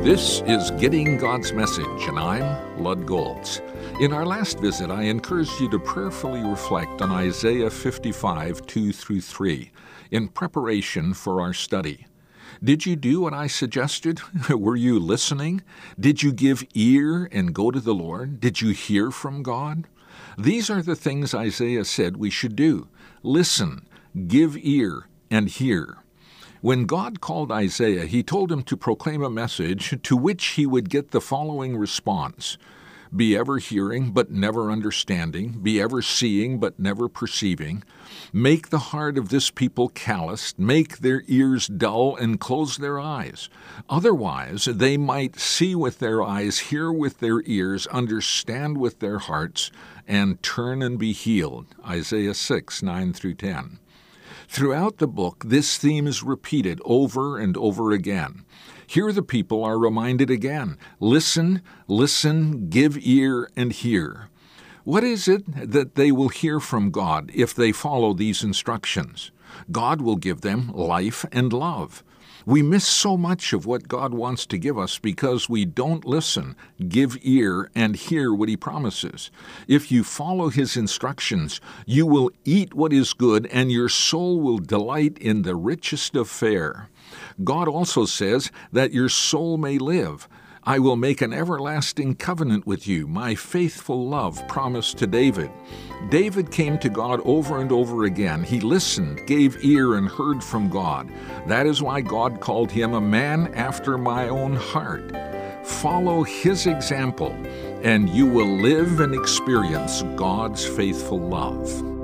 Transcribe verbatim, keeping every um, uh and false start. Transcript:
This is Getting God's Message, and I'm Lud Goltz. In our last visit, I encouraged you to prayerfully reflect on Isaiah fifty-five, two through three, in preparation for our study. Did you do what I suggested? Were you listening? Did you give ear and go to the Lord? Did you hear from God? These are the things Isaiah said we should do. Listen, give ear, and hear. When God called Isaiah, he told him to proclaim a message to which he would get the following response: be ever hearing, but never understanding. Be ever seeing, but never perceiving. Make the heart of this people calloused. Make their ears dull, and close their eyes. Otherwise, they might see with their eyes, hear with their ears, understand with their hearts, and turn and be healed. Isaiah six, nine through ten. Throughout the book, this theme is repeated over and over again. Here the people are reminded again: listen, listen, give ear, and hear. What is it that they will hear from God if they follow these instructions? God will give them life and love. We miss so much of what God wants to give us because we don't listen, give ear, and hear what He promises. If you follow His instructions, you will eat what is good, and your soul will delight in the richest of fare. God also says that your soul may live. I will make an everlasting covenant with you, my faithful love promised to David. David came to God over and over again. He listened, gave ear, and heard from God. That is why God called him a man after my own heart. Follow his example, and you will live and experience God's faithful love.